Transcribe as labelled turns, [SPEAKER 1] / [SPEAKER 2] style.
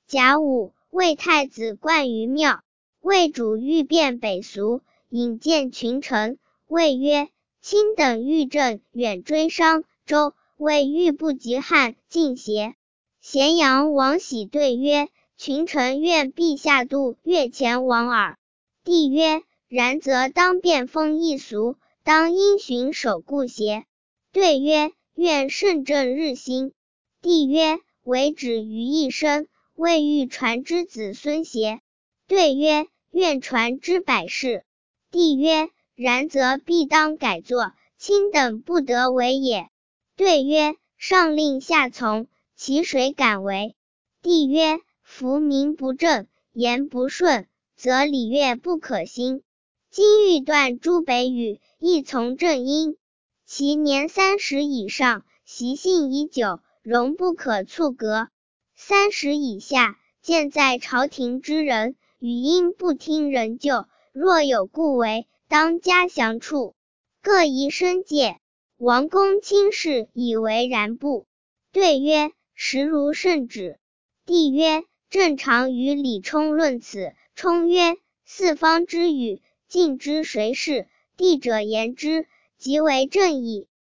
[SPEAKER 1] 甲午，魏太子冠于庙，魏主欲变北俗，引见群臣。魏曰：卿等欲正远追商周，魏欲不及汉晋邪？咸阳王喜对曰：群臣愿陛下度越前往耳。帝曰：然则当变风易俗，当因循守固邪？对曰：愿圣正日新。帝曰：为止于一身，未欲传之子孙邪？对曰：愿传之百世。帝曰：然则必当改作，卿等不得为也。对曰：上令下从，其谁敢为？帝曰：夫民不正，言不顺，则礼乐不可兴。今欲断诸北语，亦从正音。其年30以上，习性已久，容不可促革。30以下，见在朝廷之人，语音不听人救，若有故为，当加详处，各宜申诫。王公卿士以为然不？对曰：实如圣旨。帝曰：正常与李冲论此。冲曰：四方之语，尽知谁是？帝者言之，即为正矣。